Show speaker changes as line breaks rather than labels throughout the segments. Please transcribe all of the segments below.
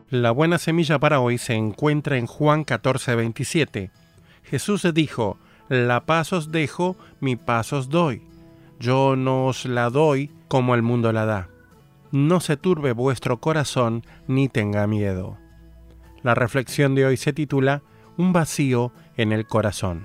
La buena semilla para hoy se encuentra en Juan 14:27. Jesús dijo: La paz os dejo, mi paz os doy. Yo no os la doy como el mundo la da. No se turbe vuestro corazón ni tenga miedo. La reflexión de hoy se titula Un vacío en el corazón.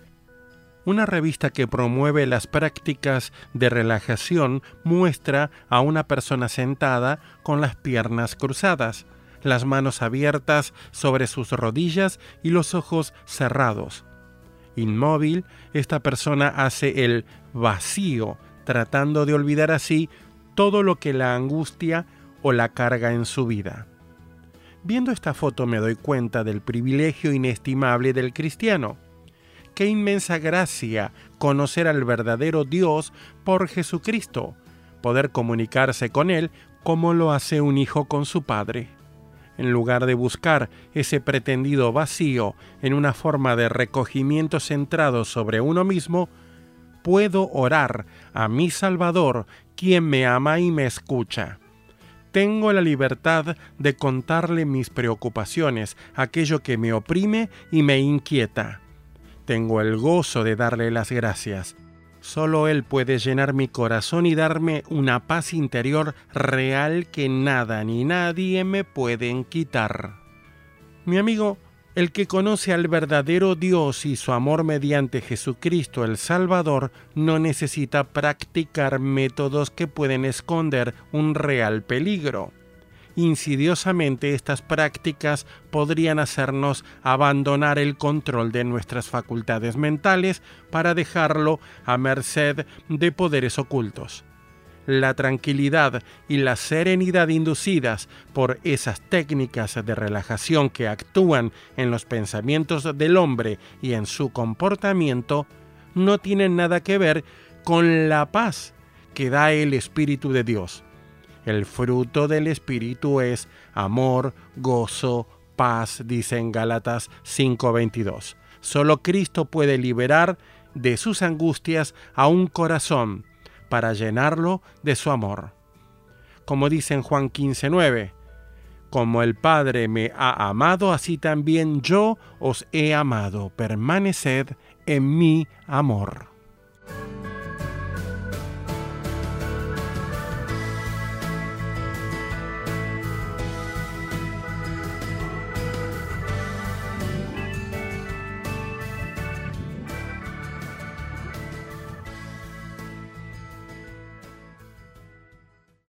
Una revista que promueve las prácticas de relajación muestra a una persona sentada con las piernas cruzadas, las manos abiertas sobre sus rodillas y los ojos cerrados. Inmóvil, esta persona hace el vacío, tratando de olvidar así todo lo que la angustia o la carga en su vida. Viendo esta foto me doy cuenta del privilegio inestimable del cristiano. Qué inmensa gracia conocer al verdadero Dios por Jesucristo, poder comunicarse con Él como lo hace un hijo con su padre. En lugar de buscar ese pretendido vacío en una forma de recogimiento centrado sobre uno mismo, puedo orar a mi Salvador, quien me ama y me escucha. Tengo la libertad de contarle mis preocupaciones, aquello que me oprime y me inquieta. Tengo el gozo de darle las gracias. Solo Él puede llenar mi corazón y darme una paz interior real que nada ni nadie me pueden quitar. Mi amigo, el que conoce al verdadero Dios y su amor mediante Jesucristo el Salvador, no necesita practicar métodos que pueden esconder un real peligro. Insidiosamente, estas prácticas podrían hacernos abandonar el control de nuestras facultades mentales para dejarlo a merced de poderes ocultos. La tranquilidad y la serenidad inducidas por esas técnicas de relajación que actúan en los pensamientos del hombre y en su comportamiento no tienen nada que ver con la paz que da el Espíritu de Dios. El fruto del Espíritu es amor, gozo, paz, dice en Gálatas 5:22. Solo Cristo puede liberar de sus angustias a un corazón para llenarlo de su amor. Como dice en Juan 15:9, como el Padre me ha amado, así también yo os he amado. Permaneced en mi amor.